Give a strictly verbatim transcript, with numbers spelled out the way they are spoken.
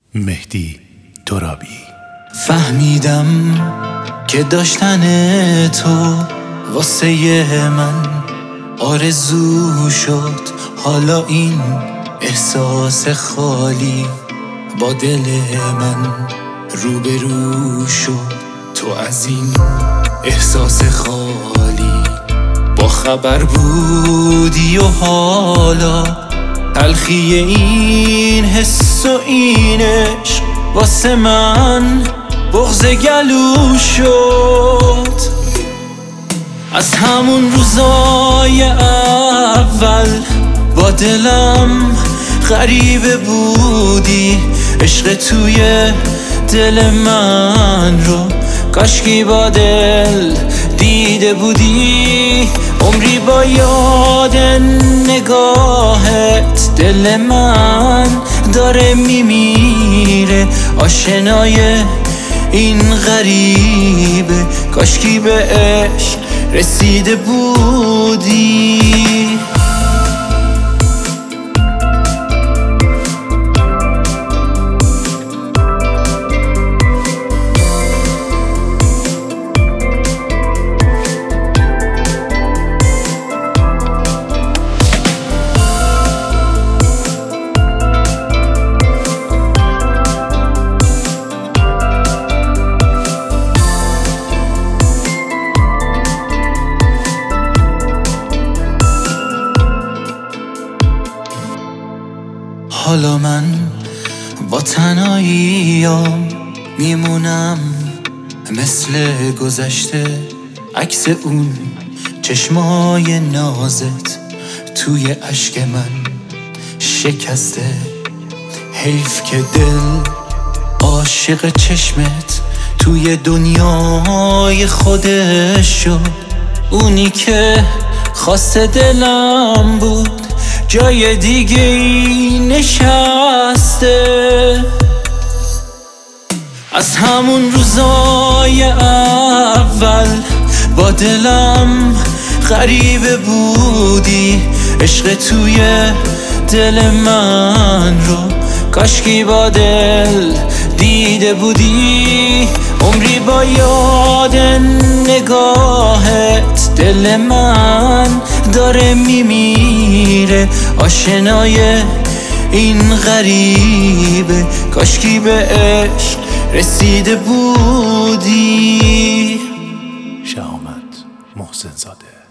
مهدی ترابی. فهمیدم که داشتن تو واسه من آرزو شد. حالا این احساس خالی با دل من روبرو شد. تو از این احساس خالی با خبر بودی و حالا تلخی این حس و این عشق واسه من بغض گلو شد. از همون روزای اول با دلم غریبه بودی، عشق توی دل من رو کاشکی با دل دیده بودی. عمری با یاد نگاهت دل من داره میمیره. آشنای این غریبه کاشکی به عشق رسیده بودی. حالا من با تنهاییام میمونم مثل گذشته، عکس اون چشمای نازت توی اشک من شکسته. حیف که دل عاشق چشمت توی دنیای خودش شد. اونی که خواست دلم بود جای دیگه ای نشسته. از همون روزای اول با دلم غریبه بودی، عشق توی دل من رو کاشکی با دل دیده بودی. عمری با یاد نگاهت دل من داره میمیره. آشنای این غریبه کاشکی به عشق رسیده بودی. شهامت محسن زاده.